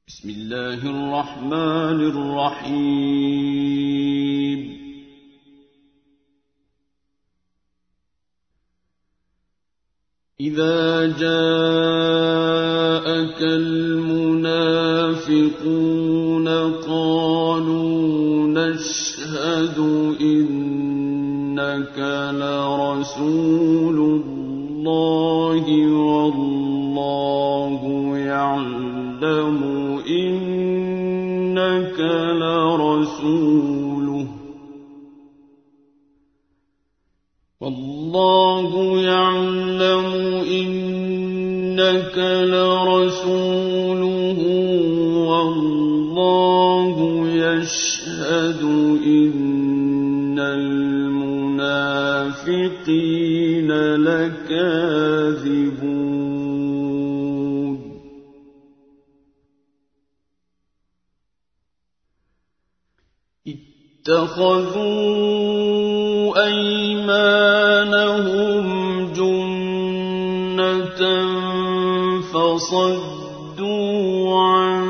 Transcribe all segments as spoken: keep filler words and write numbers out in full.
بسم الله الرحمن الرحيم. إذا جاءك المنافقون قالوا نشهد إنك لرسول الله والله يعلم إنك لرسوله والله يعلم إنك لرسوله والله يشهد إن المنافقين لكاذبون. اتخذوا أيمانهم جنة فصدوا عن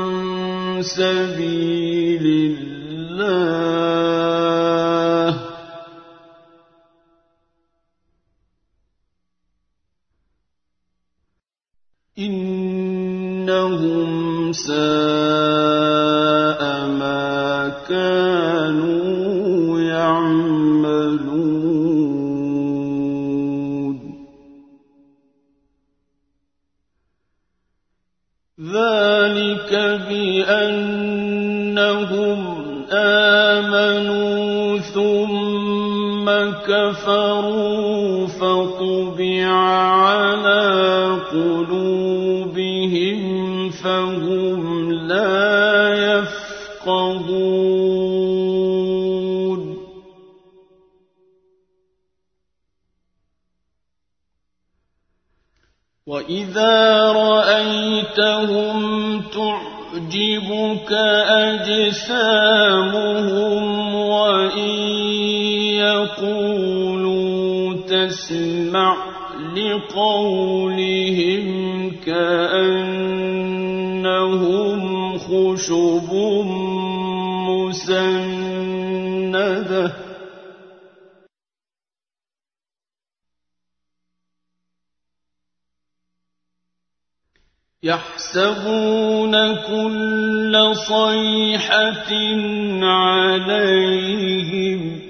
سبيل الله إنهم ساء ما كانوا يعملون. ذلك بأنهم آمنوا ثم كفروا فطبع على قلوبهم فهم لا يفقهون. وإذا رأيتهم تعجبك أجسامهم وإن يقولوا تسمع لقولهم كأنهم خشب مسندة يحسبون كل صيحة عليهم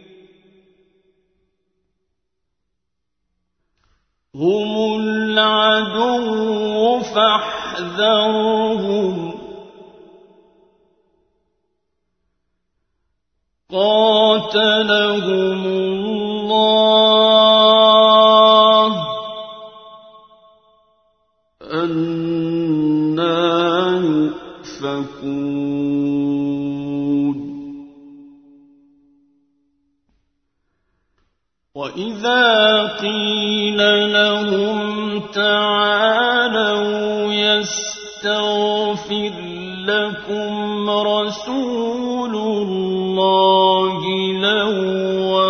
هم العدو فاحذرهم قاتلهم الله أنى يؤفكون. وإذا قيل لهم تعالوا يستغفر لكم رسول الله لووا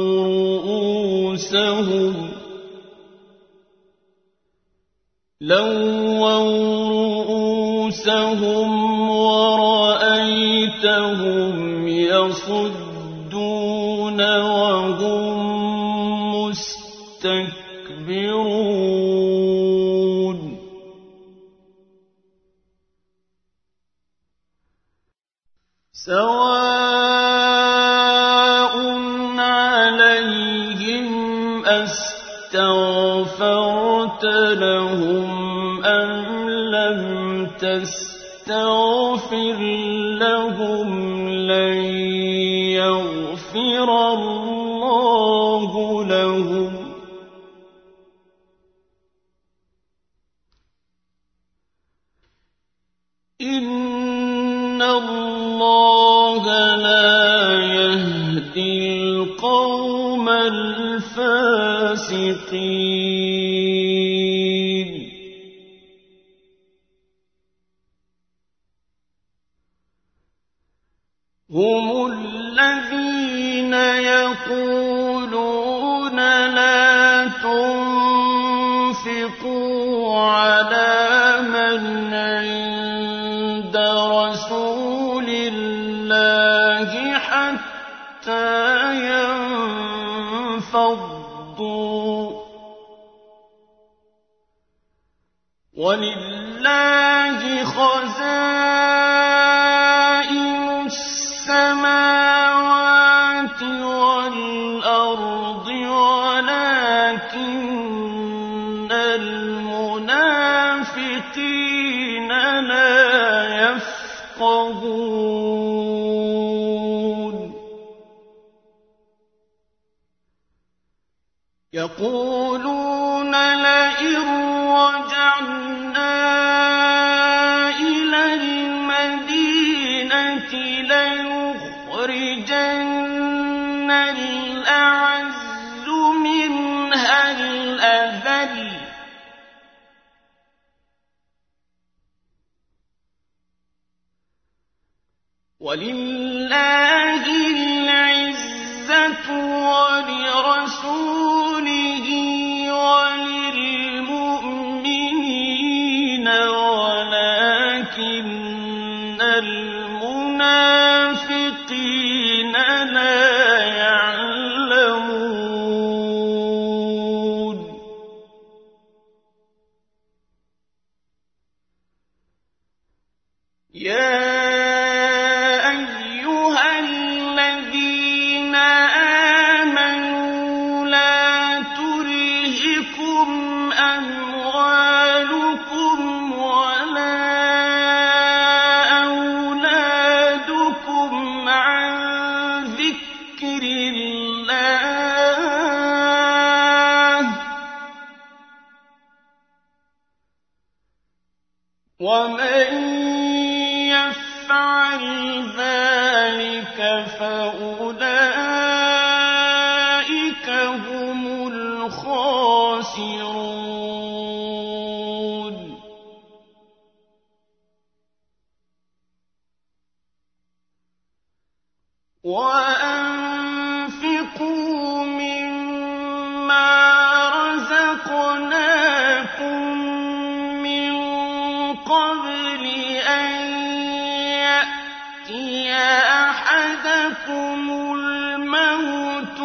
رؤوسهم لووا رؤوسهم ورأيتهم يصدون وهم مستكبرون. سواء عليهم أستغفرت لهم أم لم تستغفر لهم لن يغفر الله لهم إن الله لا يهدي القوم الفاسقين. هم الذين يقولون لا تنفقوا على من عند رسول الله حتى ينفضوا ولله خزائن السماوات والأرض ولكن المنافقين لا يفقهون يقولون لئن رجعنا إلى المدينة ليخرجن الأعز منها الأذل ولله العزة ولرسوله وللمؤمنين ولكن المنافقين لا يعلمون يا ومن يفعل ذلك فأولئك هم الخاسرون وأنفقوا مما رزقناكم قبل أن يأتي أحدكم الموت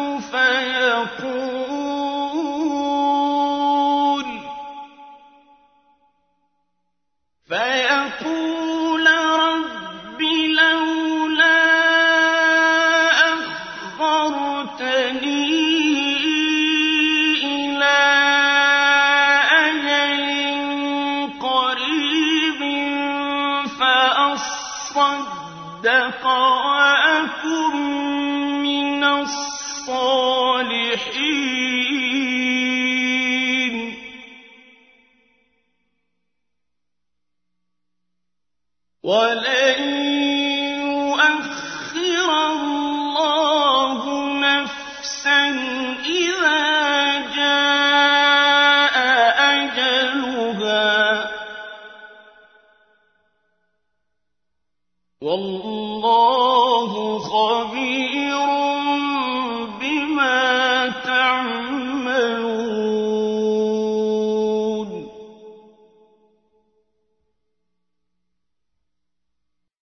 فيقول فيقول رب لولا أخرتني صدق وأكن من الصالحين ولن يؤخر الله نفسا إذا جاء أجلها والله خبير